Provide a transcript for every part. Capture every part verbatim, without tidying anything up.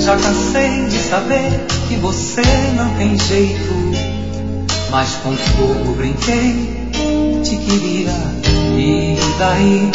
Já cansei de saber que você não tem jeito, mas com fogo brinquei, te queria, e daí?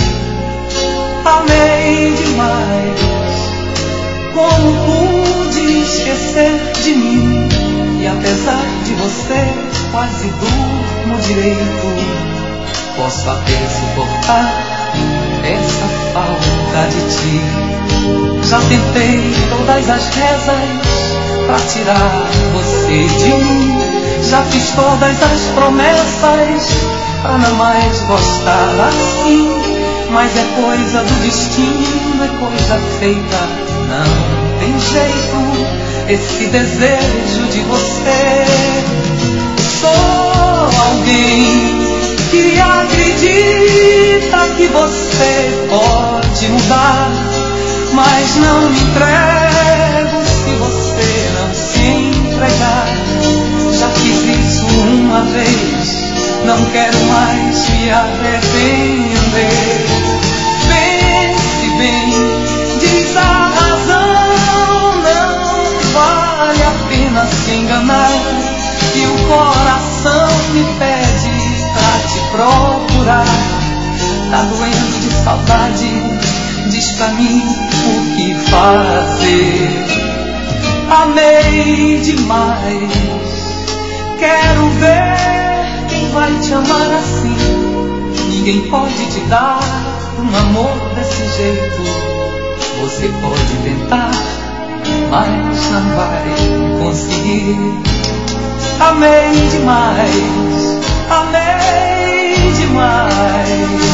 Amei demais, como pude esquecer de mim? E apesar de você, quase durmo direito. Posso até suportar essa falta de ti. Já tentei todas as rezas pra tirar você de mim. Já fiz todas as promessas pra não mais gostar assim. Mas é coisa do destino, é coisa feita, não tem jeito. Esse desejo de você. Sou alguém que acredita que você pode mudar, mas não me entrego se você não se entregar. Já fiz isso uma vez, não quero mais me arrepender. Pense bem, diz a razão, não vale a pena se enganar. E o coração me pede pra te procurar. Tá doendo de saudade, diz pra mim o que fazer. Amei demais, quero ver quem vai te amar assim. Ninguém pode te dar um amor desse jeito. Você pode tentar, mas não vai conseguir. Amei demais, amei demais.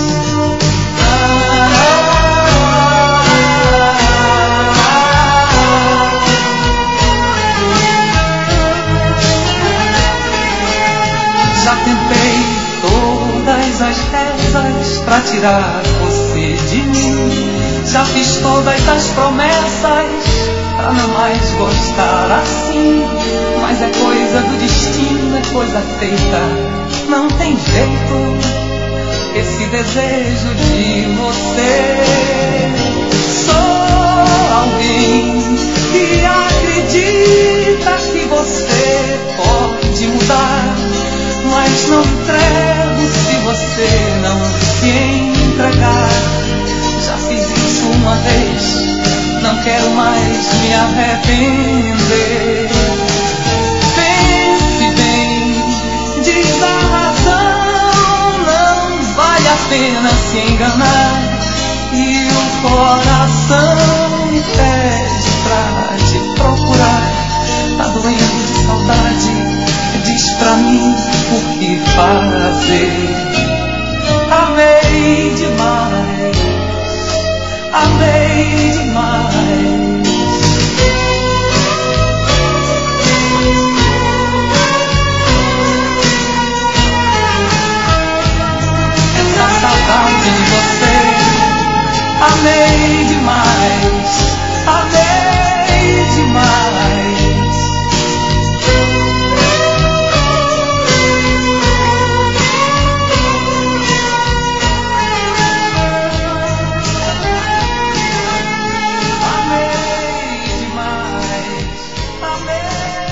Já tentei todas as rezas pra tirar você de mim. Já fiz todas as promessas pra não mais gostar assim. Mas é coisa do destino, é coisa feita, não tem jeito. Esse desejo de você. Sou alguém que acredita que você pode mudar, mas não entrego se você não se entregar. Já fiz isso uma vez, não quero mais me arrepender. Pense bem, diz a razão, não vale a pena se enganar. E o coração me pede pra te procurar. Tá doendo de saudade, diz pra mim o que fazer. Amei demais, amei demais. Essa saudade de você. Amei demais, amei demais. Amei demais, amei.